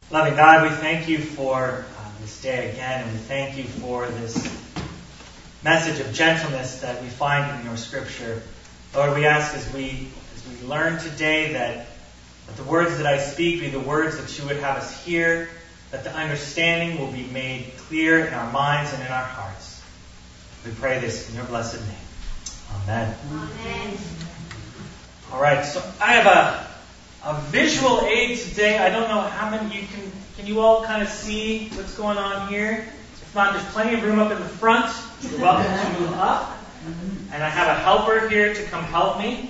Loving God, we thank you for this day again, and we thank you for this message of gentleness that we find in your Scripture. Lord, we ask as we learn today that the words that I speak be the words that you would have us hear, that the understanding will be made clear in our minds and in our hearts. We pray this in your blessed name. Amen. Amen. All right, so I have a visual aid today. I don't know how many can you all kind of see what's going on here? If not, there's plenty of room up in the front. You're welcome to move up. And I have a helper here to come help me.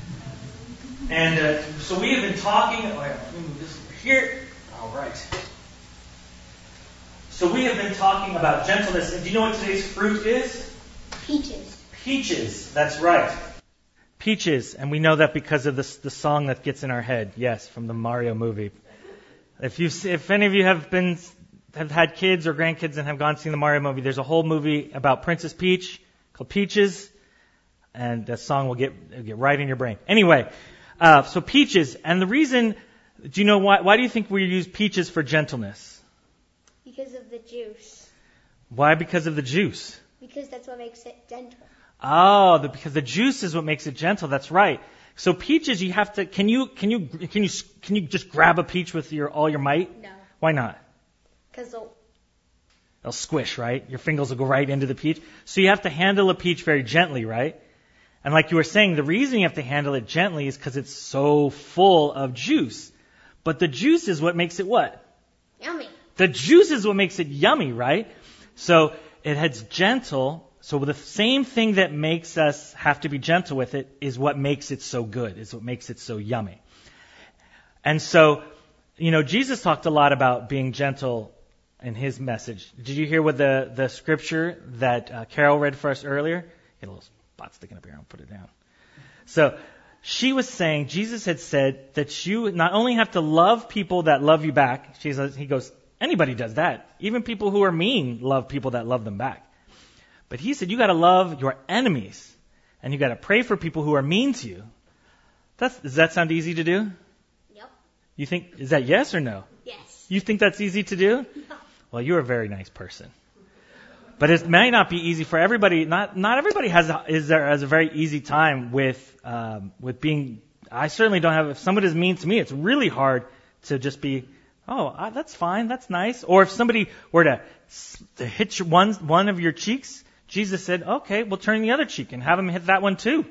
And so we have been talking. Let me move this over here. All right. So we have been talking about gentleness. And do you know what today's fruit is? Peaches. Peaches. That's right. Peaches. And we know that because of the song that gets in our head. Yes, from the Mario movie. If any of you have had kids or grandkids and have gone to see the Mario movie, there's a whole movie about Princess Peach called Peaches, and that song will get right in your brain. Anyway, so peaches, and the reason, do you know why? Why do you think we use peaches for gentleness? Because of the juice. Why? Because of the juice. Because that's what makes it gentle. Oh, because the juice is what makes it gentle. That's right. So peaches, you have to. Can you just grab a peach with all your might? No. Why not? Because they'll squish, right? Your fingers will go right into the peach. So you have to handle a peach very gently, right? And like you were saying, the reason you have to handle it gently is because it's so full of juice. But the juice is what makes it what? Yummy. The juice is what makes it yummy, right? So it's gentle. So the same thing that makes us have to be gentle with it is what makes it so good, is what makes it so yummy. And so, Jesus talked a lot about being gentle in his message. Did you hear what the scripture that Carol read for us earlier? Get a little spot sticking up here. I'll put it down. So she was saying, Jesus had said that you not only have to love people that love you back. He goes, anybody does that. Even people who are mean love people that love them back. But he said you got to love your enemies, and you got to pray for people who are mean to you. Does that sound easy to do? Yep. You think, is that yes or no? Yes. You think that's easy to do? No. Well, you're a very nice person. But it may not be easy for everybody. Not everybody has a very easy time with being. I certainly don't have. If somebody is mean to me, it's really hard to just be. Oh, that's fine. That's nice. Or if somebody were to hit one of your cheeks, Jesus said, okay, we'll turn the other cheek and have them hit that one too.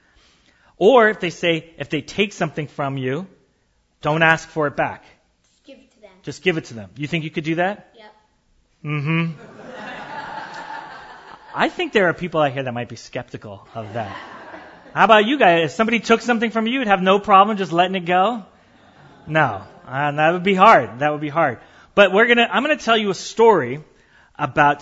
Or if they take something from you, don't ask for it back. Just give it to them. Just give it to them. You think you could do that? Yep. Mm-hmm. I think there are people out here that might be skeptical of that. How about you guys? If somebody took something from you, you'd have no problem just letting it go? No. That would be hard. That would be hard. But I'm going to tell you a story about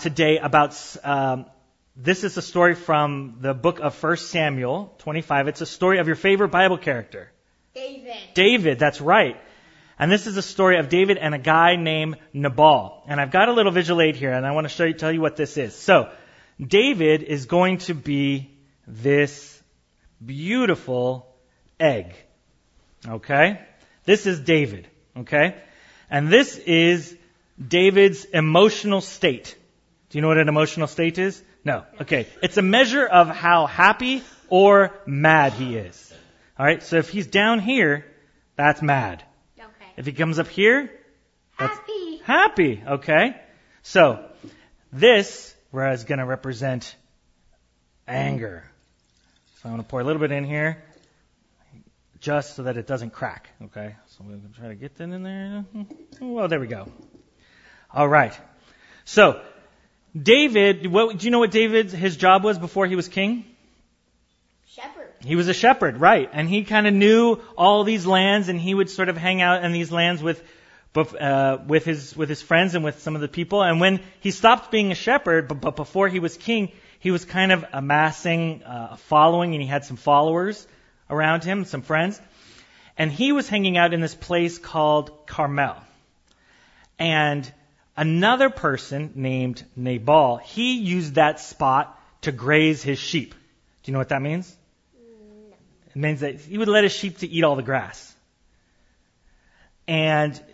this is a story from the book of 1 Samuel 25. It's a story of your favorite Bible character. David. David, that's right. And this is a story of David and a guy named Nabal. And I've got a little visual aid here, and I want to tell you what this is. So, David is going to be this beautiful egg. Okay? This is David. Okay? And this is David's emotional state. Do you know what an emotional state is? No. Okay. It's a measure of how happy or mad he is. All right? So if he's down here, that's mad. Okay. If he comes up here, that's happy. Happy. Okay? So this is going to represent anger. So I'm going to pour a little bit in here just so that it doesn't crack. Okay? So we're going to try to get that in there. Well, there we go. All right. So David, do you know what his job was before he was king? Shepherd. He was a shepherd, right. And he kind of knew all these lands, and he would sort of hang out in these lands with his friends and with some of the people. And when he stopped being a shepherd, but before he was king, he was kind of amassing a following, and he had some followers around him, some friends. And he was hanging out in this place called Carmel. And another person named Nabal, he used that spot to graze his sheep. Do you know what that means? No. It means that he would let his sheep to eat all the grass. And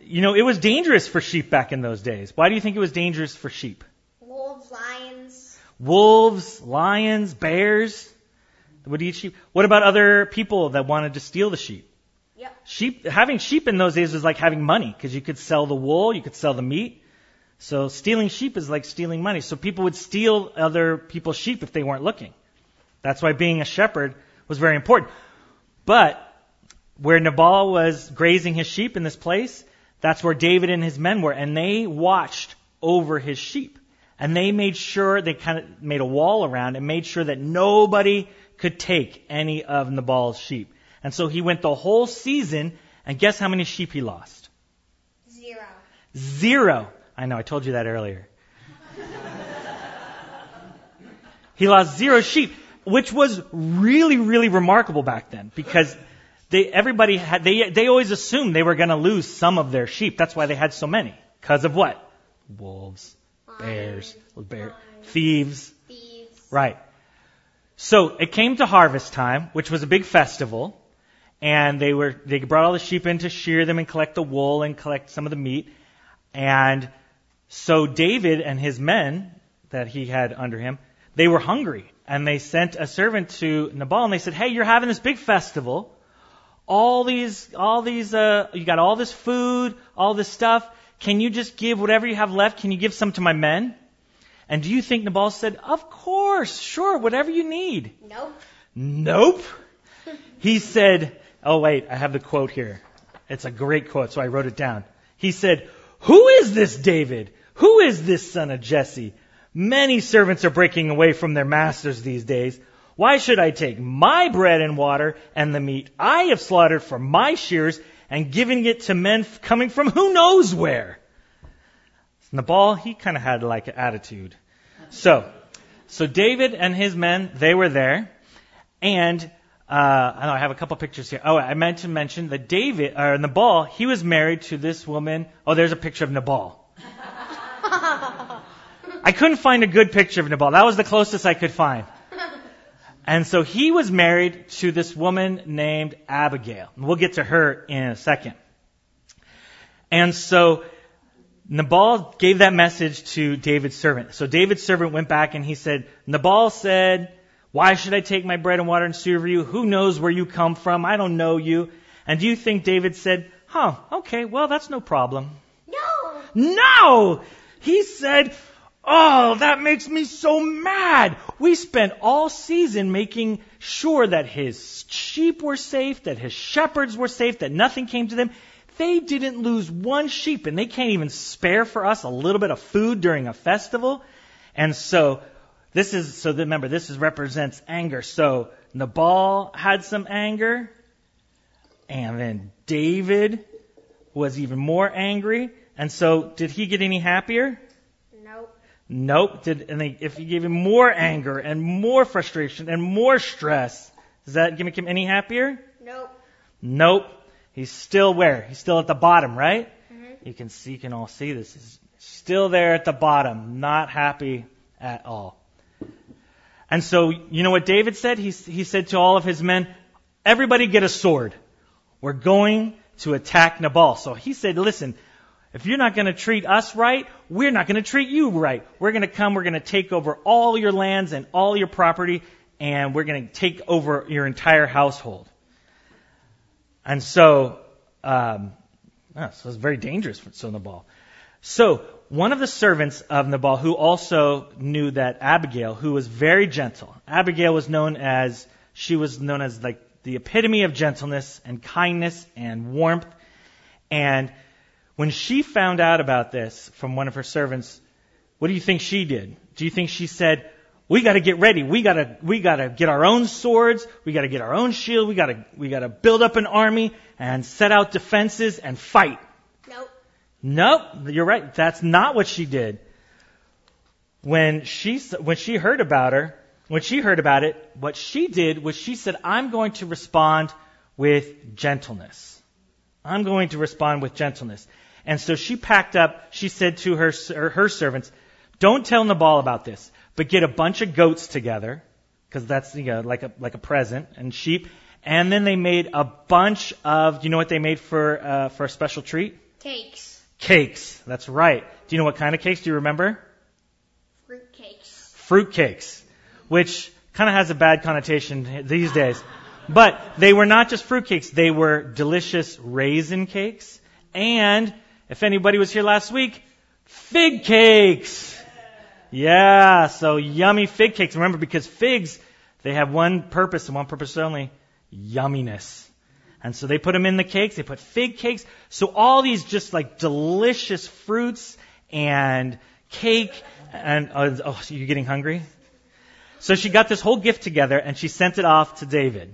it was dangerous for sheep back in those days. Why do you think it was dangerous for sheep? Wolves, lions. Wolves, lions, bears would eat sheep. What about other people that wanted to steal the sheep? Yep. Having sheep in those days was like having money because you could sell the wool, you could sell the meat. So stealing sheep is like stealing money. So people would steal other people's sheep if they weren't looking. That's why being a shepherd was very important. But where Nabal was grazing his sheep in this place, that's where David and his men were. And they watched over his sheep. And they made sure, they kind of made a wall around and made sure that nobody could take any of Nabal's sheep. And so he went the whole season, and guess how many sheep he lost? 0. 0. I know, I told you that earlier. He lost 0 sheep, which was really, really remarkable back then because they always assumed they were going to lose some of their sheep. That's why they had so many. Because of what? Wolves, bears, thieves. Right. So it came to harvest time, which was a big festival, and they brought all the sheep in to shear them and collect the wool and collect some of the meat. And so David and his men that he had under him, they were hungry, and they sent a servant to Nabal and they said, "Hey, you're having this big festival. You got all this food, all this stuff. Can you just give whatever you have left? Can you give some to my men?" And do you think Nabal said, "Of course, sure, whatever you need"? Nope. He said, oh wait, I have the quote here. It's a great quote, so I wrote it down. He said, "Who is this David? Who is this son of Jesse? Many servants are breaking away from their masters these days. Why should I take my bread and water and the meat I have slaughtered for my shears and giving it to men coming from who knows where?" Nabal, he kind of had like an attitude. So David and his men, they were there. And I have a couple pictures here. Oh, I meant to mention that Nabal, he was married to this woman. Oh, there's a picture of Nabal. I couldn't find a good picture of Nabal. That was the closest I could find. And so he was married to this woman named Abigail. We'll get to her in a second. And so Nabal gave that message to David's servant. So David's servant went back and he said, "Nabal said, 'Why should I take my bread and water and serve you? Who knows where you come from? I don't know you.' And do you think David said, 'Okay, well, that's no problem'?" No! He said, "Oh, that makes me so mad. We spent all season making sure that his sheep were safe, that his shepherds were safe, that nothing came to them. They didn't lose one sheep, and they can't even spare for us a little bit of food during a festival." And so remember, this represents anger. So Nabal had some anger, and then David was even more angry. And so did he get any happier? Nope. If he gave him more anger and more frustration and more stress, does that make him any happier? Nope. He's still where? He's still at the bottom, right? Mm-hmm. You can all see this. He's still there at the bottom, not happy at all. And so, you know what David said? He said to all of his men, "Everybody get a sword. We're going to attack Nabal." So he said, "Listen, if you're not going to treat us right, we're not going to treat you right. We're going to take over all your lands and all your property, and we're going to take over your entire household." And so, it was very dangerous for Nabal. So, one of the servants of Nabal who also knew that Abigail, who was very gentle, Abigail was known as like the epitome of gentleness and kindness and warmth. And when she found out about this from one of her servants, what do you think she did? Do you think she said, "We got to get ready. We got to get our own swords. We got to get our own shield. We got to build up an army and set out defenses and fight"? Nope, you're right. That's not what she did. When she heard about it, what she did was she said, "I'm going to respond with gentleness. I'm going to respond with gentleness." And so she packed up. She said to her servants, "Don't tell Nabal about this, but get a bunch of goats together, because that's like a present, and sheep." And then they made a bunch of. Do you know what they made for a special treat? Cakes. Cakes. That's right. Do you know what kind of cakes? Do you remember? Fruit cakes. Fruit cakes, which kind of has a bad connotation these days. But they were not just fruit cakes. They were delicious raisin cakes. And if anybody was here last week, fig cakes. Yeah, so yummy fig cakes. Remember, because figs, they have one purpose and one purpose only, yumminess. And so they put them in the cakes. They put fig cakes. So all these just like delicious fruits and cake. And, oh, so you're getting hungry? So she got this whole gift together and she sent it off to David.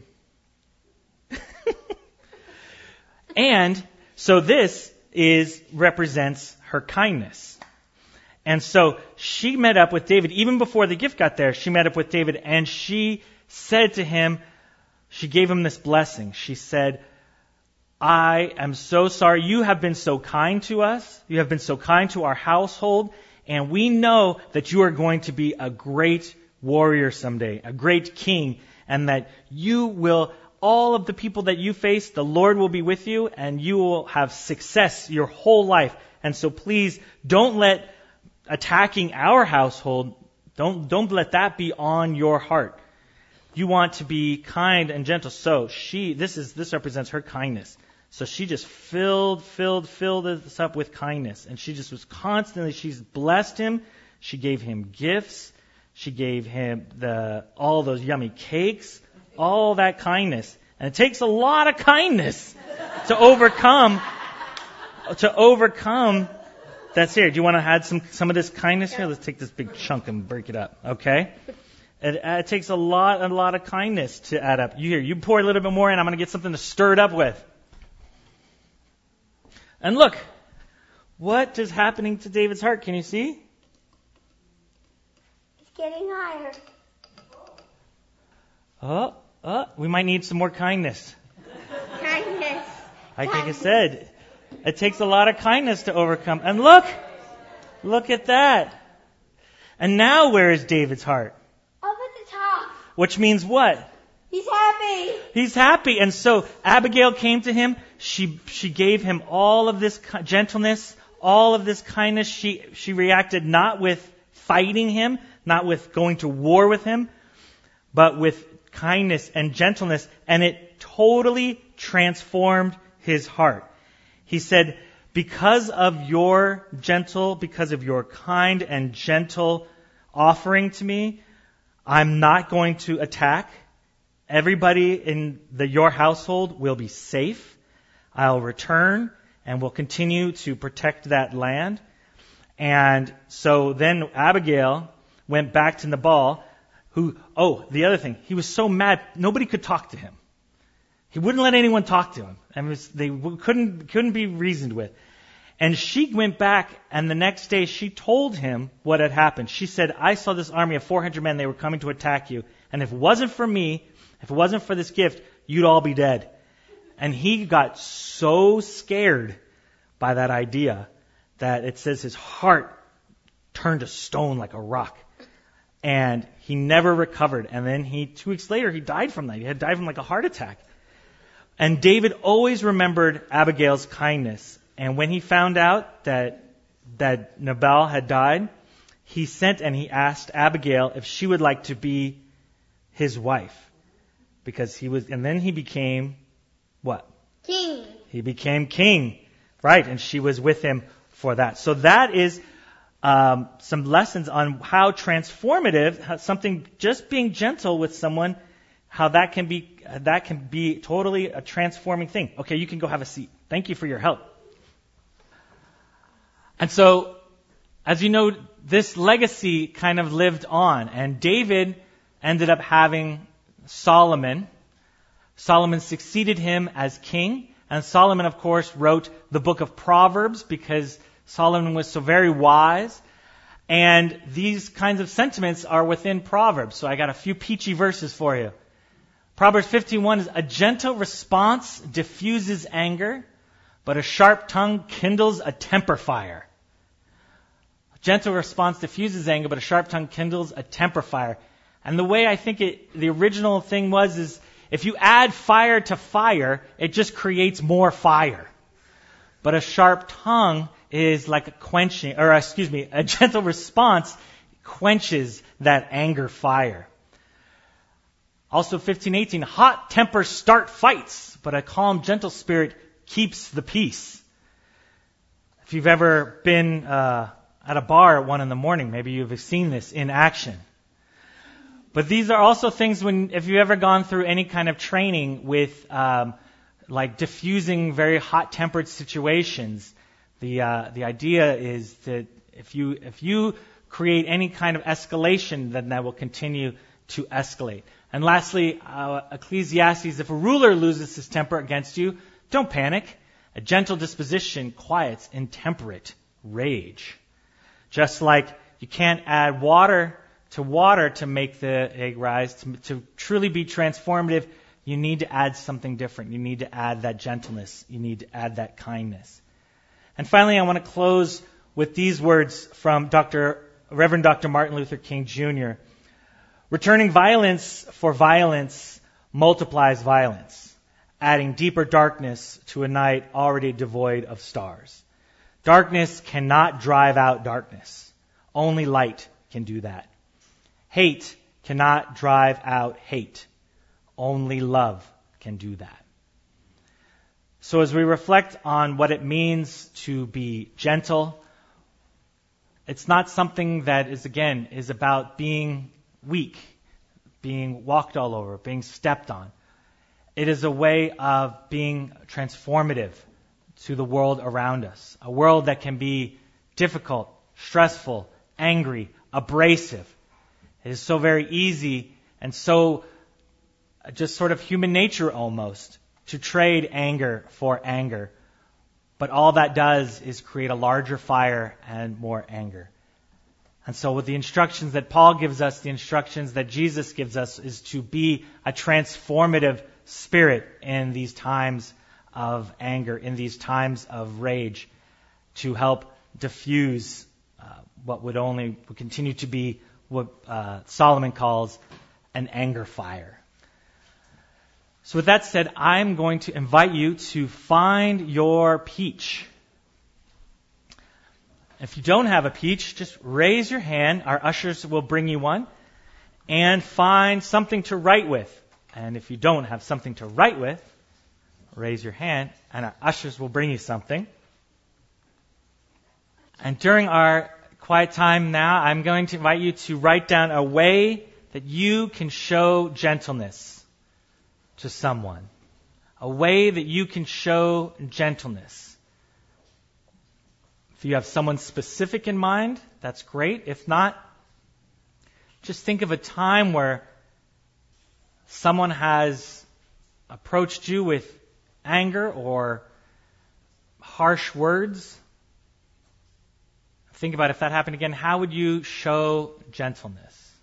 And so this represents her kindness. And so she met up with David. Even before the gift got there, she met up with David and she said to him, she gave him this blessing. She said, I am so sorry. You have been so kind to us. You have been so kind to our household. And we know that you are going to be a great warrior someday, a great king, and that you will, all of the people that you face, the Lord will be with you, and you will have success your whole life. And so please don't let attacking our household, don't let that be on your heart. You want to be kind and gentle. So this represents her kindness. So she just filled this up with kindness. And she just was constantly, she's blessed him. She gave him gifts. She gave him all those yummy cakes, all that kindness. And it takes a lot of kindness to overcome. That's here. Do you want to add some of this kindness here? Let's take this big chunk and break it up. Okay? It takes a lot of kindness to add up. You pour a little bit more in. I'm going to get something to stir it up with. And look, what is happening to David's heart? Can you see? It's getting higher. We might need some more kindness. Kindness. Like I said, it takes a lot of kindness to overcome. And look at that. And now where is David's heart? Up at the top. Which means what? He's happy. He's happy. And so Abigail came to him. She gave him all of this gentleness, all of this kindness. She reacted not with fighting him, not with going to war with him, but with kindness and gentleness. And it totally transformed his heart. He said, because of your kind and gentle offering to me, I'm not going to attack. Everybody in your household will be safe. I'll return and will continue to protect that land. And so then Abigail went back to Nabal, the other thing, he was so mad, nobody could talk to him. He wouldn't let anyone talk to him. And they couldn't be reasoned with. And she went back, and the next day she told him what had happened. She said, I saw this army of 400 men, they were coming to attack you. And if it wasn't for me, if it wasn't for this gift, you'd all be dead. And he got so scared by that idea that it says his heart turned to stone like a rock. And he never recovered. And then 2 weeks later, he died from that. He had died from like a heart attack. And David always remembered Abigail's kindness. And when he found out that Nabal had died, he sent and he asked Abigail if she would like to be his wife. And then he became what? King. He became king. Right, and she was with him for that. So that is some lessons on how transformative, something, just being gentle with someone, how that can be totally a transforming thing. Okay, you can go have a seat. Thank you for your help. And so, as you know, this legacy kind of lived on, and David ended up having Solomon. Solomon succeeded him as king, and Solomon, of course, wrote the book of Proverbs because Solomon was so very wise. And these kinds of sentiments are within Proverbs. So I got a few peachy verses for you. Proverbs 15:1 is, a gentle response diffuses anger, but a sharp tongue kindles a temper fire. A gentle response diffuses anger, but a sharp tongue kindles a temper fire. And the way I think the original thing is if you add fire to fire, it just creates more fire. But a sharp tongue is like a gentle response quenches that anger fire. Also 15:18, hot tempers start fights, but a calm, gentle spirit keeps the peace. If you've ever been at a bar at 1 a.m, maybe you've seen this in action. But these are also things if you've ever gone through any kind of training with like diffusing very hot-tempered situations, the idea is that if you create any kind of escalation, then that will continue to escalate. And lastly, Ecclesiastes, if a ruler loses his temper against you, don't panic. A gentle disposition quiets intemperate rage. Just like you can't add water to make the egg rise, to truly be transformative, you need to add something different. You need to add that gentleness. You need to add that kindness. And finally, I want to close with these words from Reverend Dr. Martin Luther King Jr. Returning violence for violence multiplies violence, adding deeper darkness to a night already devoid of stars. Darkness cannot drive out darkness. Only light can do that. Hate cannot drive out hate. Only love can do that. So as we reflect on what it means to be gentle, it's not something that is about being weak, being walked all over, being stepped on. It is a way of being transformative to the world around us. A world that can be difficult, stressful, angry, abrasive. It is so very easy and so just sort of human nature almost to trade anger for anger. But all that does is create a larger fire and more anger. And so with the instructions that Paul gives us, the instructions that Jesus gives us, is to be a transformative spirit in these times of anger, in these times of rage, to help diffuse what would continue to be what Solomon calls an anger fire. So with that said, I'm going to invite you to find your peach. If you don't have a peach, just raise your hand. Our ushers will bring you one. And find something to write with. And if you don't have something to write with, raise your hand, and our ushers will bring you something. And during our quiet time now, I'm going to invite you to write down a way that you can show gentleness to someone. A way that you can show gentleness. If you have someone specific in mind, that's great. If not, just think of a time where someone has approached you with anger or harsh words. Think about if that happened again, how would you show gentleness?